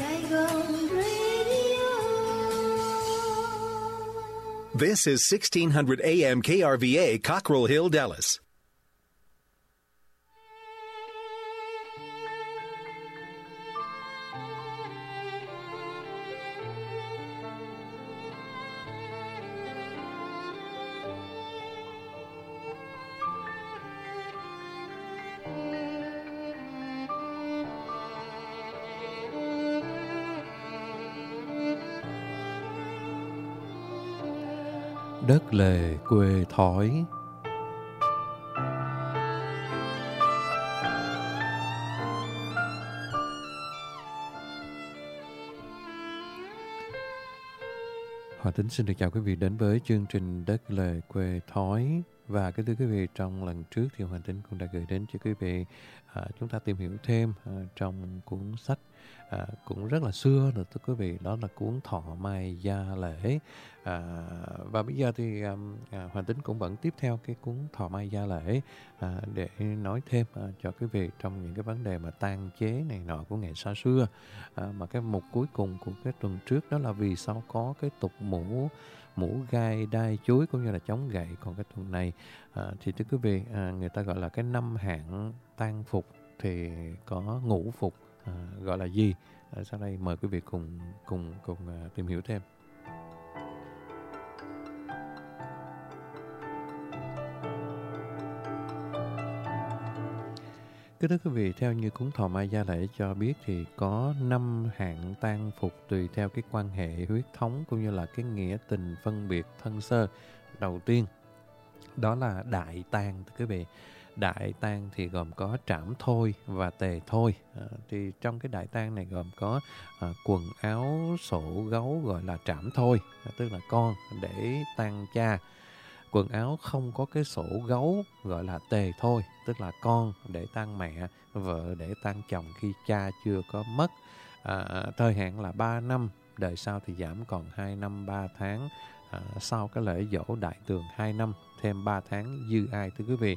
Saigon Radio. This is 1600 AM KRVA, Cockrell Hill, Dallas. Đất lề quê thói. Hòa Tính xin được chào quý vị đến với chương trình Đất lề quê thói. Và kính thưa quý vị, trong lần trước thì Hoàng Tính cũng đã gửi đến cho quý vị chúng ta tìm hiểu thêm trong cuốn sách cũng rất là xưa rồi thưa quý vị, đó là cuốn Thọ Mai Gia Lễ. Và bây giờ thì Hoàng Tính cũng vẫn tiếp theo cái cuốn Thọ Mai Gia Lễ để nói thêm cho quý vị trong những cái vấn đề mà tang chế này nọ của ngày xa xưa. Mà cái mục cuối cùng của cái tuần trước đó là vì sao có cái tục mũ gai đai chuối cũng như là chống gậy. Còn cái tuần này thì thưa quý vị, người ta gọi là cái năm hạn tang phục thì có ngũ phục gọi là gì? Sau đây mời quý vị cùng tìm hiểu thêm. Kính thưa quý vị, theo như cuốn Thọ Mai Gia Lễ cho biết thì có 5 hạng tang phục tùy theo cái quan hệ huyết thống cũng như là cái nghĩa tình phân biệt thân sơ. Đầu tiên đó là đại tang thưa quý vị. Đại tang thì gồm có trảm thôi và tề thôi. Thì trong cái đại tang này gồm có quần áo sổ gấu gọi là trảm thôi, tức là con để tang cha. Quần áo không có cái sổ gấu gọi là tề thôi, tức là con để tang mẹ, vợ để tang chồng khi cha chưa có mất. Thời hạn là 3 năm, đời sau thì giảm còn 2 năm 3 tháng. Sau cái lễ dỗ đại tường 2 năm, thêm 3 tháng dư ai thưa quý vị.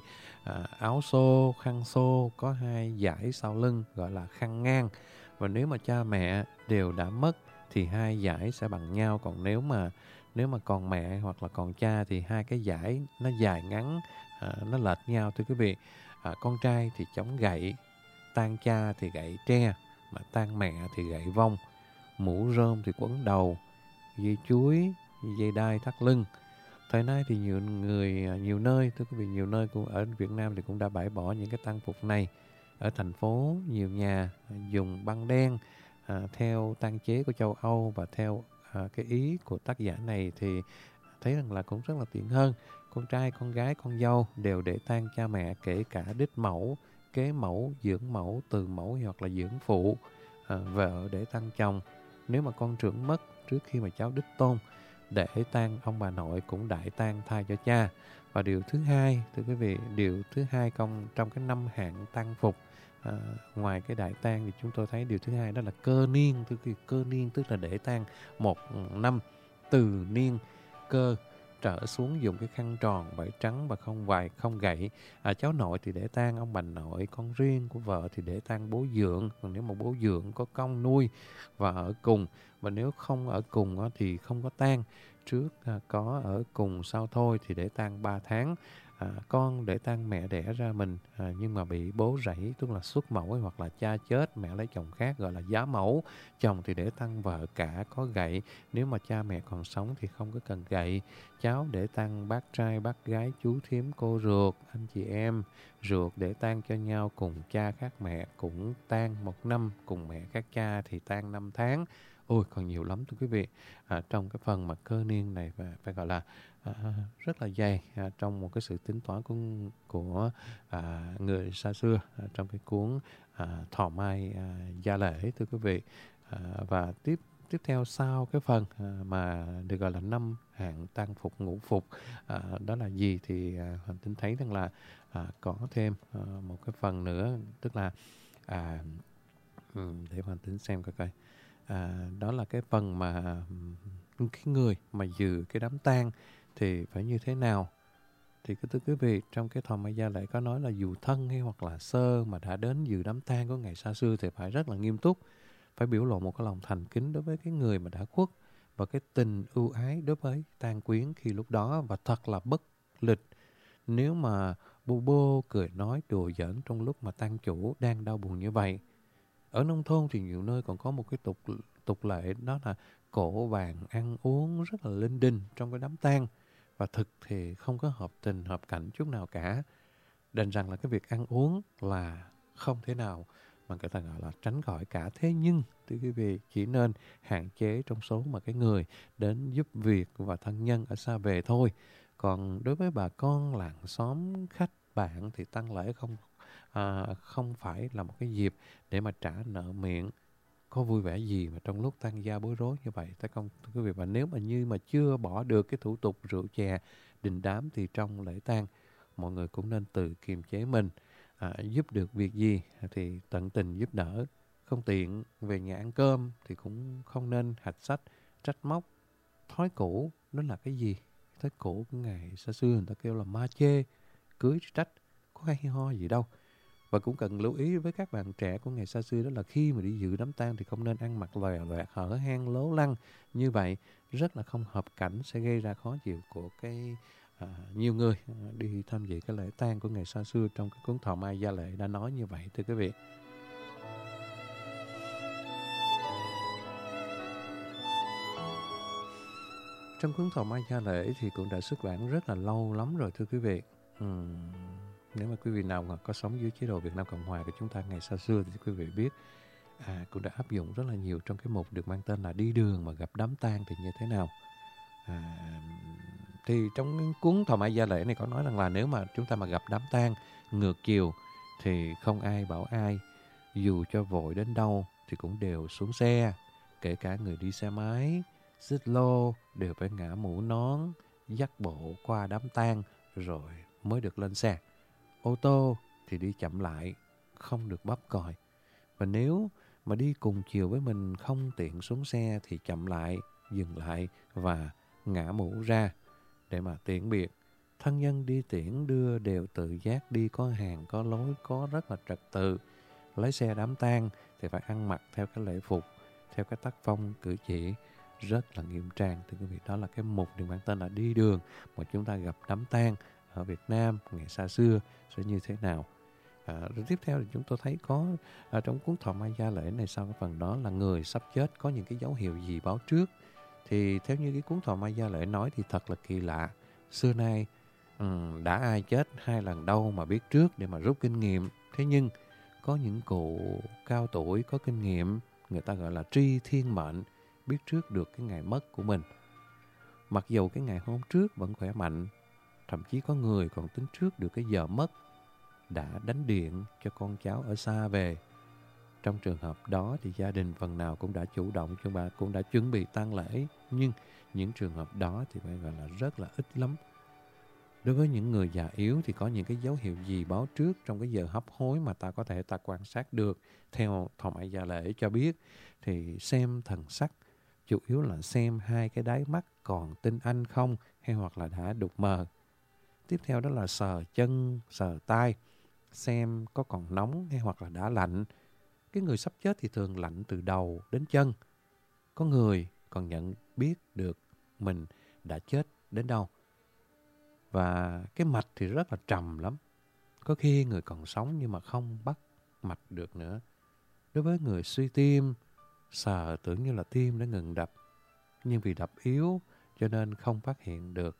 Áo xô, khăn xô có 2 dải sau lưng gọi là khăn ngang. Và nếu mà cha mẹ đều đã mất thì 2 dải sẽ bằng nhau. Còn nếu mà còn mẹ hoặc là còn cha thì 2 cái dải nó dài ngắn, nó lệch nhau thưa quý vị. Con trai thì chống gậy, tang cha thì gậy tre, mà tang mẹ thì gậy vong. Mũ rơm thì quấn đầu, dây chuối, dây đai thắt lưng. Thời nay thì nhiều nơi thưa quý vị, nhiều nơi cũng ở Việt Nam thì cũng đã bãi bỏ những cái tang phục này. Ở thành phố nhiều nhà dùng băng đen theo tang chế của châu Âu, và theo cái ý của tác giả này thì thấy rằng là cũng rất là tiện hơn. Con trai, con gái, con dâu đều để tang cha mẹ, kể cả đích mẫu, kế mẫu, dưỡng mẫu, từ mẫu hoặc là dưỡng phụ. Vợ để tang chồng. Nếu mà con trưởng mất trước khi mà cháu đích tôn, để tang ông bà nội cũng đại tang thay cho cha. Và điều thứ hai thưa quý vị, điều thứ hai trong cái 5 hạng tang phục, ngoài cái đại tang thì chúng tôi thấy điều thứ hai đó là cơ niên. Cơ niên tức là để tang 1 năm từ niên cơ trở xuống, dùng cái khăn tròn vải trắng và không gậy. Cháu nội thì để tang ông bà nội, con riêng của vợ thì để tang bố dượng. Còn nếu mà bố dượng có công nuôi và ở cùng, và nếu không ở cùng thì không có tang. Trước có ở cùng, sau thôi thì để tang 3 tháng. Con để tang mẹ đẻ ra mình nhưng mà bị bố rẫy, tức là xuất mẫu hoặc là cha chết, mẹ lấy chồng khác gọi là giá mẫu. Chồng thì để tang vợ cả có gậy, nếu mà cha mẹ còn sống thì không có cần gậy. Cháu để tang bác trai, bác gái, chú thím, cô ruột, anh chị em ruột để tang cho nhau, cùng cha khác mẹ cũng tang 1 năm, cùng mẹ khác cha thì tang 5 tháng. Ôi, còn nhiều lắm thưa quý vị. Trong cái phần mà cơ niên này phải gọi là rất là dày trong một cái sự tính toán của người xa xưa trong cái cuốn Thọ Mai Gia Lễ thưa quý vị. Và tiếp theo sau cái phần mà được gọi là 5 hạng tang phục ngũ phục, đó là gì thì Hoàng Tính thấy rằng là có thêm một cái phần nữa, tức là để Hoàng Tính xem coi. Đó là cái phần mà cái người mà dự cái đám tang thì phải như thế nào. Thì thưa quý vị, trong cái Thọ Mai Gia Lễ có nói là dù thân hay hoặc là sơ mà đã đến dự đám tang của ngày xa xưa thì phải rất là nghiêm túc, phải biểu lộ một cái lòng thành kính đối với cái người mà đã khuất và cái tình ưu ái đối với tang quyến khi lúc đó, và thật là bất lịch nếu mà bô bô cười nói đùa giỡn trong lúc mà tang chủ đang đau buồn như vậy. Ở nông thôn thì nhiều nơi còn có một cái tục lệ, đó là cỗ vàng ăn uống rất là linh đình trong cái đám tang, và thực thì không có hợp tình hợp cảnh chút nào cả. Đành rằng là cái việc ăn uống là không thể nào mà người ta gọi là tránh khỏi cả. Thế nhưng thưa quý vị, chỉ nên hạn chế trong số mà cái người đến giúp việc và thân nhân ở xa về thôi. Còn đối với bà con làng xóm khách bạn thì tang lễ không phải là một cái dịp để mà trả nợ miệng. Có vui vẻ gì mà trong lúc tang gia bối rối như vậy, phải không thưa quý vị? Và nếu mà như mà chưa bỏ được cái thủ tục rượu chè đình đám thì trong lễ tang mọi người cũng nên tự kiềm chế mình. Giúp được việc gì thì tận tình giúp đỡ. Không tiện về nhà ăn cơm thì cũng không nên hạch sách, trách móc. Thói cũ nó là cái gì? Thói cũ của ngày xa xưa người ta kêu là ma chê, cưới trách, có hay ho gì đâu. Và cũng cần lưu ý với các bạn trẻ của ngày xa xưa, đó là khi mà đi dự đám tang thì không nên ăn mặc lòe loẹt, hở hang lố lăng như vậy, rất là không hợp cảnh, sẽ gây ra khó chịu của nhiều người đi tham dự cái lễ tang của ngày xa xưa. Trong cái cuốn Thọ Mai Gia Lễ đã nói như vậy thưa quý vị. Trong cuốn Thọ Mai Gia Lễ thì cũng đã xuất bản rất là lâu lắm rồi thưa quý vị. Nếu mà quý vị nào mà có sống dưới chế độ Việt Nam Cộng Hòa của chúng ta ngày xa xưa thì quý vị biết cũng đã áp dụng rất là nhiều trong cái mục được mang tên là đi đường mà gặp đám tang thì như thế nào. Thì trong cuốn Thọ Mai Gia Lễ này có nói rằng là nếu mà chúng ta mà gặp đám tang ngược chiều thì không ai bảo ai, dù cho vội đến đâu thì cũng đều xuống xe, kể cả người đi xe máy, xích lô đều phải ngã mũ nón, dắt bộ qua đám tang rồi mới được lên xe. Ô tô thì đi chậm lại, không được bắp còi. Và nếu mà đi cùng chiều với mình không tiện xuống xe thì chậm lại, dừng lại và ngã mũ ra để mà tiễn biệt. Thân nhân đi tiễn đưa đều tự giác đi, có hàng, có lối, có rất là trật tự. Lái xe đám tang thì phải ăn mặc theo cái lễ phục, theo cái tác phong cử chỉ rất là nghiêm trang. Thưa quý vị, đó là cái mục được mang tên là đi đường mà chúng ta gặp đám tang ở Việt Nam ngày xa xưa sẽ như thế nào. Rồi tiếp theo thì chúng tôi thấy có trong cuốn Thọ Mai Gia Lễ này, sau cái phần đó là người sắp chết có những cái dấu hiệu gì báo trước. Thì theo như cái cuốn Thọ Mai Gia Lễ nói thì thật là kỳ lạ. Xưa nay đã ai chết 2 lần đâu mà biết trước để mà rút kinh nghiệm. Thế nhưng có những cụ cao tuổi có kinh nghiệm, người ta gọi là tri thiên mệnh, biết trước được cái ngày mất của mình. Mặc dù cái ngày hôm trước vẫn khỏe mạnh, thậm chí có người còn tính trước được cái giờ mất, đã đánh điện cho con cháu ở xa về. Trong trường hợp đó thì gia đình phần nào cũng đã chủ động, cũng đã chuẩn bị tang lễ. Nhưng những trường hợp đó thì phải gọi là rất là ít lắm. Đối với những người già yếu thì có những cái dấu hiệu gì báo trước trong cái giờ hấp hối mà ta có thể quan sát được? Theo Thọ Mai Gia Lễ cho biết thì xem thần sắc, chủ yếu là xem 2 cái đáy mắt còn tinh anh không, hay hoặc là đã đục mờ. Tiếp theo đó là sờ chân, sờ tay, xem có còn nóng hay hoặc là đã lạnh. Cái người sắp chết thì thường lạnh từ đầu đến chân. Có người còn nhận biết được mình đã chết đến đâu. Và cái mạch thì rất là trầm lắm. Có khi người còn sống nhưng mà không bắt mạch được nữa. Đối với người suy tim, sờ tưởng như là tim đã ngừng đập, nhưng vì đập yếu cho nên không phát hiện được.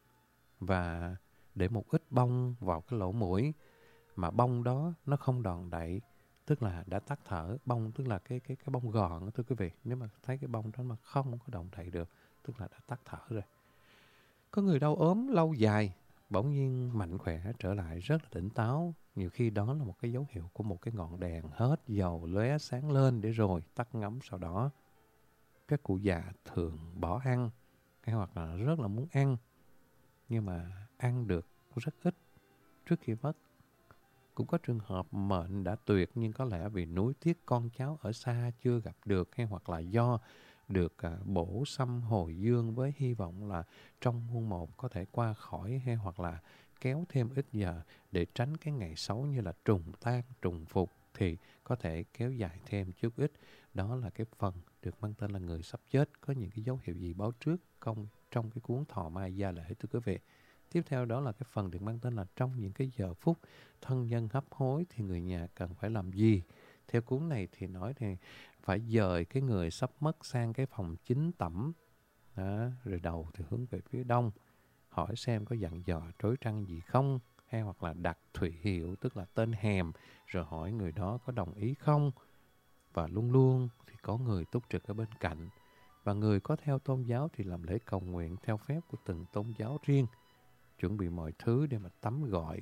Và để một ít bông vào cái lỗ mũi, mà bông đó nó không đòn đậy, tức là đã tắt thở. Bông tức là cái bông gòn đó, thưa quý vị. Nếu mà thấy cái bông đó mà không có động đậy được, tức là đã tắt thở rồi. Có người đau ốm lâu dài, bỗng nhiên mạnh khỏe trở lại rất là tỉnh táo. Nhiều khi đó là một cái dấu hiệu của một cái ngọn đèn hết dầu lóe sáng lên để rồi tắt ngấm sau đó. Các cụ già thường bỏ ăn, hay hoặc là rất là muốn ăn, nhưng mà ăn được rất ít trước khi mất. Cũng có trường hợp mệnh đã tuyệt nhưng có lẽ vì nuối tiếc con cháu ở xa chưa gặp được, hay hoặc là do được bổ xăm hồi dương với hy vọng là trong muôn một có thể qua khỏi, hay hoặc là kéo thêm ít giờ để tránh cái ngày xấu như là trùng tang, trùng phục, thì có thể kéo dài thêm chút ít. Đó là cái phần được mang tên là người sắp chết. Có những cái dấu hiệu gì báo trước trong cái cuốn Thọ Mai Gia Lễ, thưa quý vị. Tiếp theo đó là cái phần được mang tên là trong những cái giờ phút thân nhân hấp hối thì người nhà cần phải làm gì. Theo cuốn này thì nói thì phải dời cái người sắp mất sang cái phòng chính tẩm, đó, rồi đầu thì hướng về phía đông, hỏi xem có dặn dò trối trăng gì không, hay hoặc là đặt thụy hiệu tức là tên hèm, rồi hỏi người đó có đồng ý không. Và luôn luôn thì có người túc trực ở bên cạnh. Và người có theo tôn giáo thì làm lễ cầu nguyện theo phép của từng tôn giáo riêng. Chuẩn bị mọi thứ để mà tắm gội,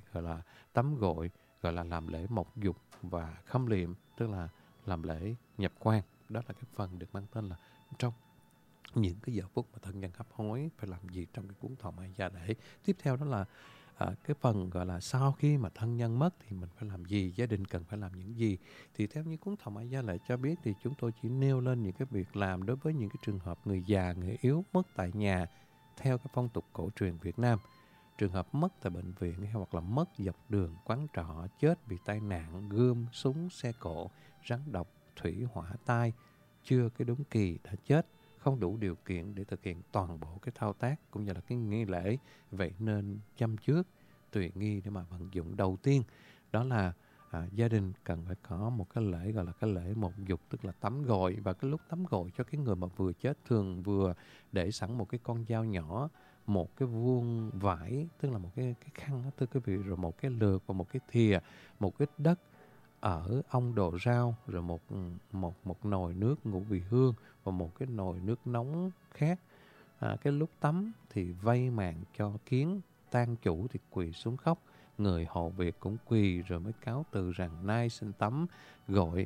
gọi là làm lễ mộc dục và khâm liệm, tức là làm lễ nhập quan. Đó là cái phần được mang tên là trong những cái giờ phút mà thân nhân hấp hối phải làm gì trong cái cuốn Thọ Mai Gia Lễ. Tiếp theo đó là cái phần gọi là sau khi mà thân nhân mất thì mình phải làm gì, gia đình cần phải làm những gì. Thì theo như cuốn Thọ Mai Gia Lễ cho biết thì chúng tôi chỉ nêu lên những cái việc làm đối với những cái trường hợp người già, người yếu mất tại nhà theo cái phong tục cổ truyền Việt Nam. Trường hợp mất tại bệnh viện hay hoặc là mất dọc đường, quán trọ, chết vì tai nạn, gươm, súng, xe cộ, rắn độc, thủy hỏa tai, chưa cái đúng kỳ đã chết, không đủ điều kiện để thực hiện toàn bộ cái thao tác cũng như là cái nghi lễ. Vậy nên chăm trước, tùy nghi để mà vận dụng. Đầu tiên đó là gia đình cần phải có một cái lễ gọi là cái lễ mộc dục, tức là tắm gội. Và cái lúc tắm gội cho cái người mà vừa chết thường vừa để sẵn một cái con dao nhỏ, một cái vuông vải, tức là một cái khăn đó, thưa quý vị, rồi một cái lược và một cái thìa, một ít đất ở ong đồ rau, rồi một nồi nước ngũ vị hương và một cái nồi nước nóng khác. Cái lúc tắm thì vây màn cho kiến, tang chủ thì quỳ xuống khóc, người hộ việc cũng quỳ rồi mới cáo từ rằng nay xin tắm gội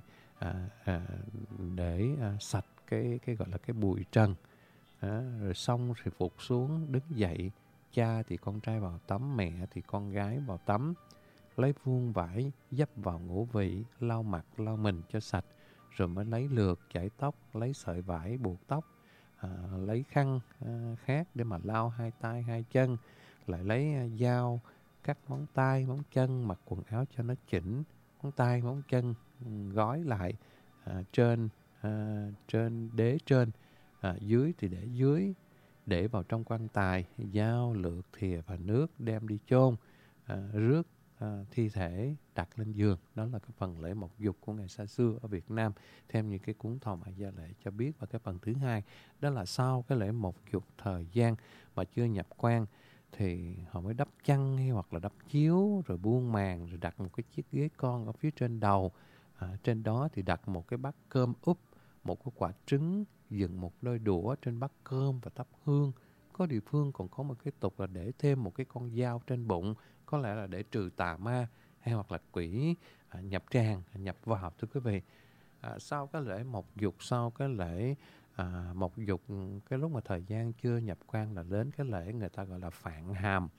để sạch cái gọi là cái bụi trần. Rồi xong thì phục xuống đứng dậy, cha thì con trai vào tắm, mẹ thì con gái vào tắm, lấy vuông vải dấp vào ngũ vị, lau mặt lau mình cho sạch, rồi mới lấy lược chải tóc, lấy sợi vải buộc tóc, lấy khăn khác để mà lau hai tay hai chân, lại lấy dao cắt móng tay móng chân, mặc quần áo cho nó chỉnh, móng tay móng chân gói lại trên đế trên, dưới thì để dưới, để vào trong quan tài, dao lược thìa và nước đem đi chôn, rước thi thể đặt lên giường. Đó là cái phần lễ mộc dục của ngày xa xưa ở Việt Nam theo như cái cuốn Thọ Mai Gia Lễ cho biết. Và cái phần thứ hai đó là sau cái lễ mộc dục thời gian mà chưa nhập quan thì họ mới đắp chăn hay hoặc là đắp chiếu, rồi buông màn, rồi đặt một cái chiếc ghế con ở phía trên đầu. Trên đó thì đặt một cái bát cơm úp, một cái quả trứng, dựng một đôi đũa trên bát cơm và thắp hương. Có địa phương còn có một cái tục là để thêm một cái con dao trên bụng, có lẽ là để trừ tà ma hay hoặc là quỷ nhập tràng, nhập vào, thưa quý vị. Sau cái lễ mộc dục, sau cái lễ mộc dục, cái lúc mà thời gian chưa nhập quan là đến cái lễ người ta gọi là phạn hàm.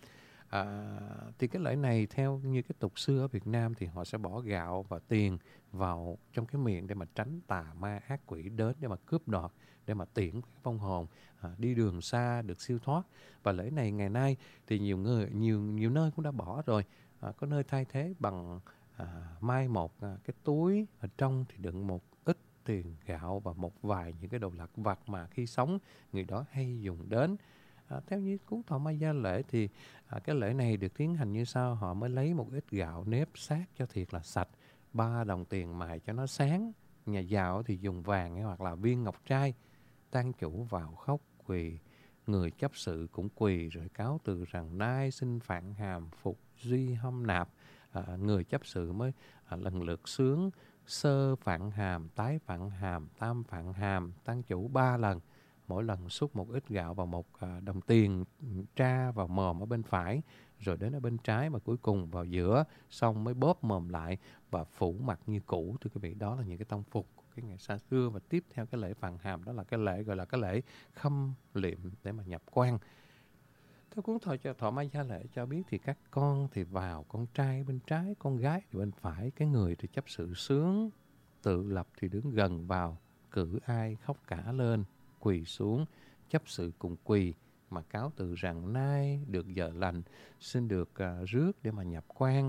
Thì cái lễ này theo như cái tục xưa ở Việt Nam thì họ sẽ bỏ gạo và tiền vào trong cái miệng để mà tránh tà ma ác quỷ đến để mà cướp đoạt, để mà tiễn cái vong hồn đi đường xa được siêu thoát. Và lễ này ngày nay thì nhiều nơi cũng đã bỏ rồi. Có nơi thay thế bằng mai một cái túi, ở trong thì đựng một ít tiền gạo và một vài những cái đồ lặt vặt mà khi sống người đó hay dùng đến. Theo như cuốn Thọ Mai Gia Lễ thì cái lễ này được tiến hành như sau. Họ mới lấy một ít gạo nếp sát cho thiệt là sạch, 3 đồng tiền mài cho nó sáng. Nhà giàu thì dùng vàng hoặc là viên ngọc trai. Tang chủ vào khóc quỳ, người chấp sự cũng quỳ rồi cáo từ rằng nay xin phạn hàm phục duy hâm nạp. Người chấp sự mới lần lượt sướng sơ phạn hàm, tái phạn hàm, tam phạn hàm, tang chủ 3 lần. Mỗi lần xúc một ít gạo vào một đồng tiền, tra vào mồm ở bên phải, rồi đến ở bên trái và cuối cùng vào giữa, xong mới bóp mồm lại và phủ mặt như cũ. Thưa quý vị, đó là những cái tông phục của cái ngày xa xưa. Và tiếp theo cái lễ phạn hàm đó là cái lễ gọi là cái lễ khâm liệm để mà nhập quan. Theo cuốn Thọ Mai Gia Lễ cho biết thì các con thì vào, con trai bên trái, con gái thì bên phải. Cái người thì chấp sự sướng, tự lập thì đứng gần vào, cử ai khóc cả lên, quỳ xuống, chấp sự cùng quỳ mà cáo từ rằng nay được giờ lành, xin được rước để mà nhập quan.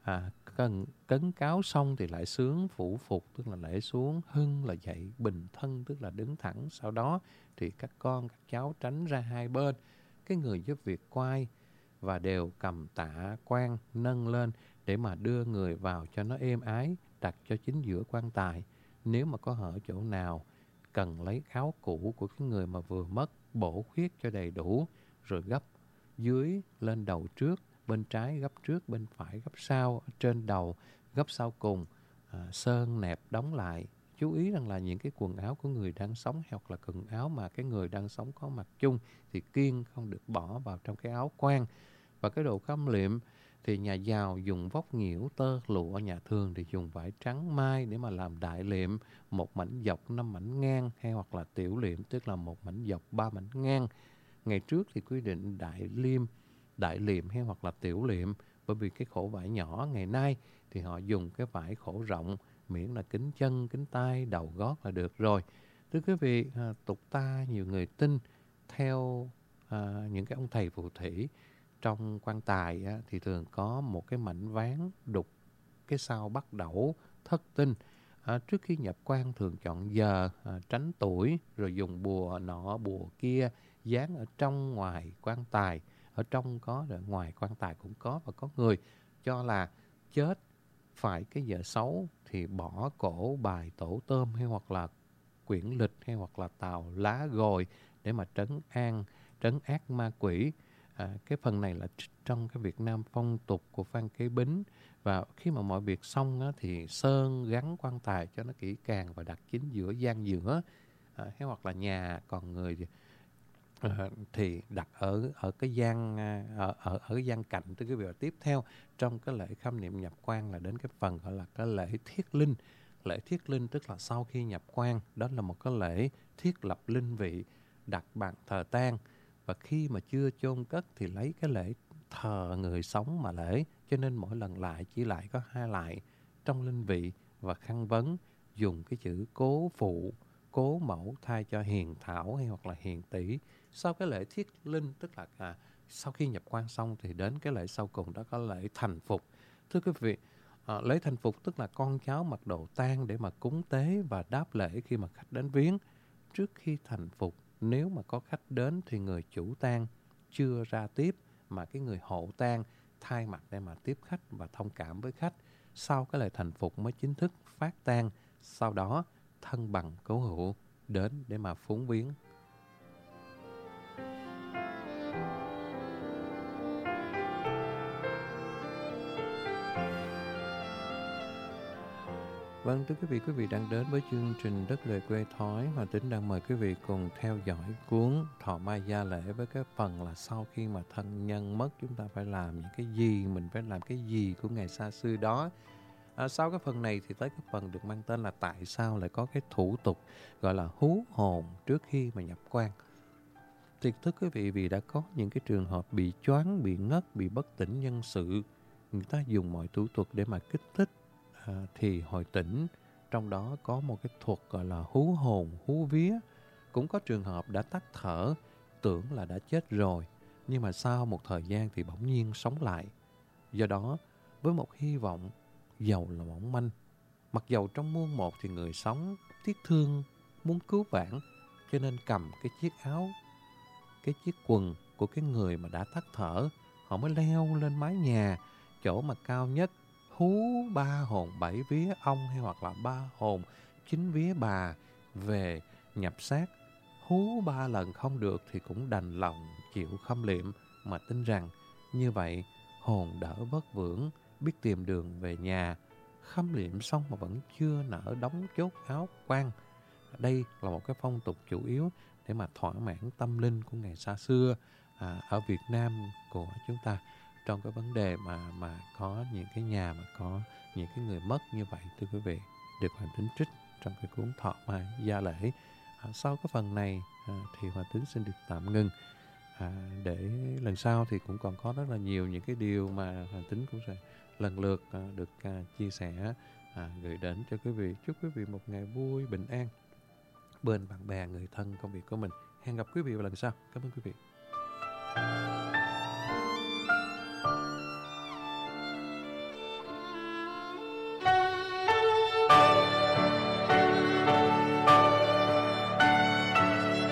Cấn cáo xong thì lại sướng phủ phục, tức là lễ xuống, hưng là dậy, bình thân tức là đứng thẳng. Sau đó thì các con, các cháu tránh ra hai bên. Cái người giúp việc quay và đều cầm tạ quan nâng lên để mà đưa người vào cho nó êm ái, đặt cho chính giữa quan tài. Nếu mà có hở chỗ nào, cần lấy áo cũ của cái người mà vừa mất, bổ khuyết cho đầy đủ, rồi gấp dưới lên đầu trước, bên trái gấp trước, bên phải gấp sau, trên đầu gấp sau cùng, sơn nẹp đóng lại. Chú ý rằng là những cái quần áo của người đang sống hoặc là quần áo mà cái người đang sống có mặc chung thì kiêng không được bỏ vào trong cái áo quan. Và cái đồ khâm liệm thì nhà giàu dùng vóc nghĩu tơ lụa, nhà thường thì dùng vải trắng mai để mà làm đại liệm, một mảnh dọc 5 mảnh ngang, hay hoặc là tiểu liệm tức là một mảnh dọc 3 mảnh ngang. Ngày trước thì quy định đại liệm hay hoặc là tiểu liệm bởi vì cái khổ vải nhỏ. Ngày nay thì họ dùng cái vải khổ rộng, miễn là kính chân, kính tay, đầu gót là được rồi. Thưa quý vị, tục ta nhiều người tin theo những cái ông thầy phù thủy. Trong quan tài thì thường có một cái mảnh ván đục cái sao bắt đẩu thất tinh. Trước khi nhập quan thường chọn giờ, tránh tuổi, rồi dùng bùa nọ bùa kia dán ở trong ngoài quan tài. Ở trong có, rồi ngoài quan tài cũng có. Và có người cho là chết phải cái giờ xấu thì bỏ cổ bài tổ tôm hay hoặc là quyển lịch hay hoặc là tàu lá gồi để mà trấn ác ma quỷ. Cái phần này là trong cái Việt Nam phong tục của Phan Kế Bính. Và khi mà mọi việc xong á, thì sơn gắn quan tài cho nó kỹ càng và đặt chính giữa gian giữa. Hay hoặc là nhà còn người thì đặt ở cái gian ở cái gian cạnh. Tức cái việc tiếp theo trong cái lễ khâm niệm nhập quan là đến cái phần gọi là cái lễ thiết linh. Lễ thiết linh tức là sau khi nhập quan, đó là một cái lễ thiết lập linh vị, đặt bàn thờ tang. Và khi mà chưa chôn cất thì lấy cái lễ thờ người sống mà lễ, cho nên mỗi lần lại chỉ lại có 2 lại trong linh vị. Và khăn vấn dùng cái chữ cố phụ, cố mẫu thay cho hiền thảo hay hoặc là hiền tỷ. Sau cái lễ thiết linh tức là sau khi nhập quan xong thì đến cái lễ sau cùng, đó có lễ thành phục. Thưa quý vị, lễ thành phục tức là con cháu mặc đồ tang để mà cúng tế và đáp lễ khi mà khách đến viếng. Trước khi thành phục, nếu mà có khách đến thì người chủ tang chưa ra tiếp, mà cái người hộ tang thay mặt để mà tiếp khách và thông cảm với khách. Sau cái lễ thành phục mới chính thức phát tang. Sau đó thân bằng cố hữu đến để mà phúng viếng. Vâng, thưa quý vị đang đến với chương trình Đất Lời Quê Thói. Hòa Tính đang mời quý vị cùng theo dõi cuốn Thọ Mai Gia Lễ với cái phần là sau khi mà thân nhân mất chúng ta phải làm những cái gì, mình phải làm cái gì của ngày xa xưa đó. Sau cái phần này thì tới cái phần được mang tên là tại sao lại có cái thủ tục gọi là hú hồn trước khi mà nhập quan. Thì thưa quý vị, vì đã có những cái trường hợp bị choáng, bị ngất, bị bất tỉnh nhân sự, người ta dùng mọi thủ thuật để mà kích thích thì hồi tỉnh. Trong đó có một cái thuật gọi là hú hồn, hú vía. Cũng có trường hợp đã tắt thở, tưởng là đã chết rồi, nhưng mà sau một thời gian thì bỗng nhiên sống lại. Do đó, với một hy vọng dầu là mỏng manh, mặc dầu trong muôn một thì người sống tiếc thương muốn cứu vãn, cho nên cầm cái chiếc áo, cái chiếc quần của cái người mà đã tắt thở, họ mới leo lên mái nhà, chỗ mà cao nhất, hú 3 hồn 7 vía ông hay hoặc là 3 hồn 9 vía bà về nhập xác. Hú 3 lần không được thì cũng đành lòng chịu khâm liệm, mà tin rằng như vậy hồn đỡ vất vưởng, biết tìm đường về nhà. Khâm liệm xong mà vẫn chưa nỡ đóng chốt áo quan. Đây là một cái phong tục chủ yếu để mà thỏa mãn tâm linh của ngày xa xưa ở Việt Nam của chúng ta, trong cái vấn đề mà có những cái nhà mà có những cái người mất như vậy. Thưa quý vị, được Hoàng Tính trích trong cái cuốn Thọ Mai Gia Lễ. Sau cái phần này thì Hoàng Tính xin được tạm ngưng, để lần sau thì cũng còn có rất là nhiều những cái điều mà Hoàng Tính cũng sẽ lần lượt được chia sẻ, gửi đến cho quý vị. Chúc quý vị một ngày vui, bình an bên bạn bè, người thân, công việc của mình. Hẹn gặp quý vị vào lần sau. Cảm ơn quý vị.